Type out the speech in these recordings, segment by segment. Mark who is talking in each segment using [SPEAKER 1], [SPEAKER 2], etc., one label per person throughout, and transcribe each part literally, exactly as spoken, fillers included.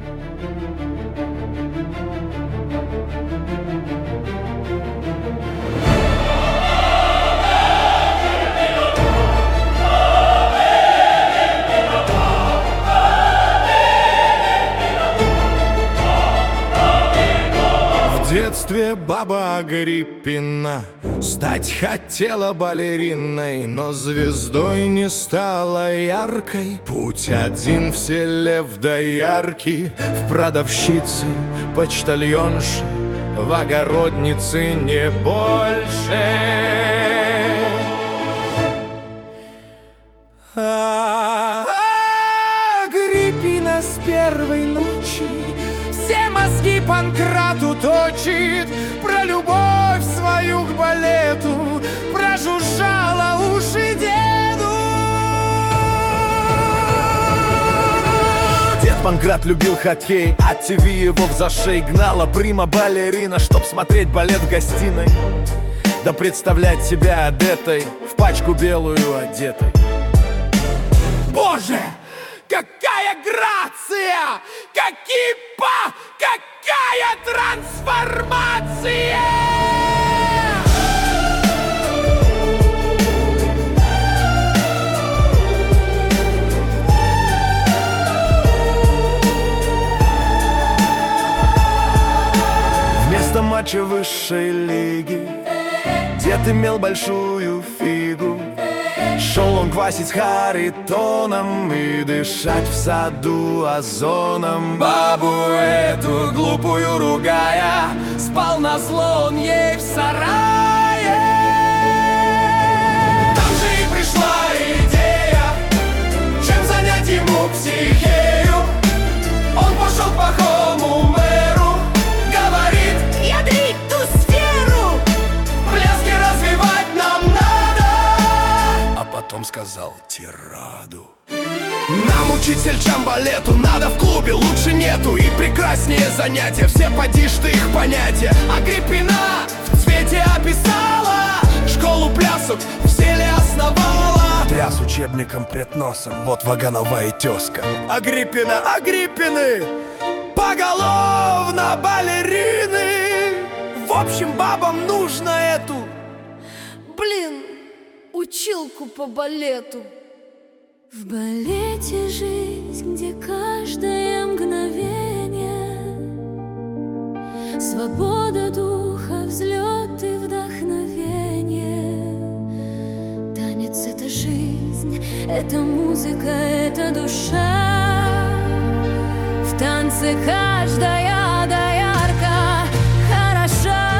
[SPEAKER 1] В детстве баба Агриппина стать хотела балериной, но звездой не стала яркой. Путь один в селе в доярки, в продавщицы, почтальонши, в огороднице не больше. А Агриппина с первой ночи все мозги Панкрату точит, про любовь свою к балету прожужжала уши деду.
[SPEAKER 2] Дед Панкрат любил хоккей, а ТВ его в зашей гнала прима-балерина, чтоб смотреть балет в гостиной, да представлять себя одетой, в пачку белую одетой.
[SPEAKER 1] Боже! Какая грация! Какие па! Какая трансформация!
[SPEAKER 2] Вместо матча высшей лиги дед имел большую фигу. Шел он квасить с Харитоном и дышать в саду озоном.
[SPEAKER 1] Бабу эту глупую ругая, спал назло он ей в сарае. Там же и пришла идея, чем занять ему психею. Он пошел к плохому мэру, говорит: ядри ту сферу, пляски развивать нам надо.
[SPEAKER 2] А потом сказал тираду:
[SPEAKER 1] нам, учитель балету, надо в клубе, лучше нету. И прекраснее занятия, все поди ж ты их понятия. Агриппина в цвете описала, школу плясок в селе основала.
[SPEAKER 2] Тряс учебником пред носом, вот вагановая тезка. Агриппина, Агриппины,
[SPEAKER 1] Поголовно балерины. В общем, бабам нужно эту,
[SPEAKER 3] блин, училку по балету. В балете жизнь, где каждое мгновение свобода духа, взлет и вдохновение. Танец — это жизнь, это музыка, это душа. В танце каждая доярка хороша.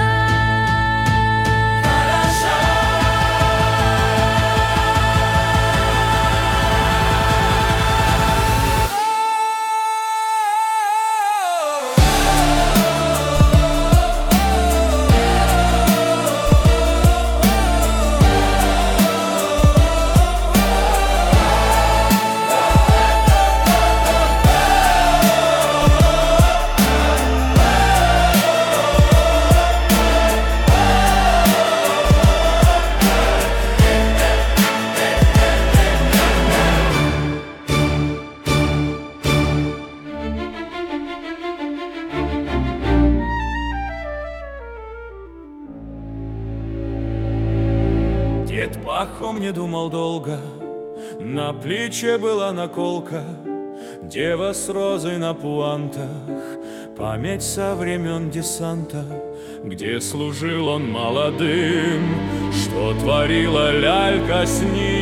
[SPEAKER 4] Дед Пахом не думал долго, на плече была наколка, дева с розой на пуантах, память со времен десанта, где служил он молодым, что творила лялька с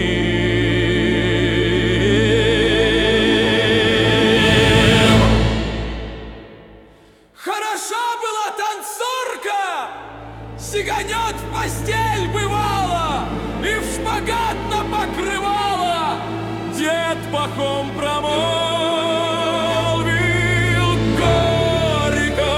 [SPEAKER 4] ним.
[SPEAKER 1] хороша была танцорка, сиганет в постель бывало и в шпагат напокрывала.
[SPEAKER 4] Дед Пахом промолвил горько: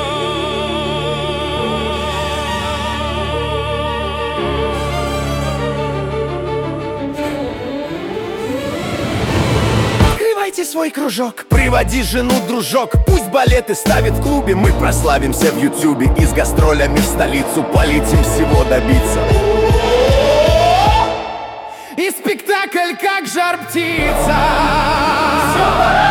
[SPEAKER 2] открывайте свой кружок, приводи жену, дружок, пусть балеты ставит в клубе. Мы прославимся в ютюбе и с гастролями в столицу полетим всего добиться.
[SPEAKER 1] И спектакль как жар-птица.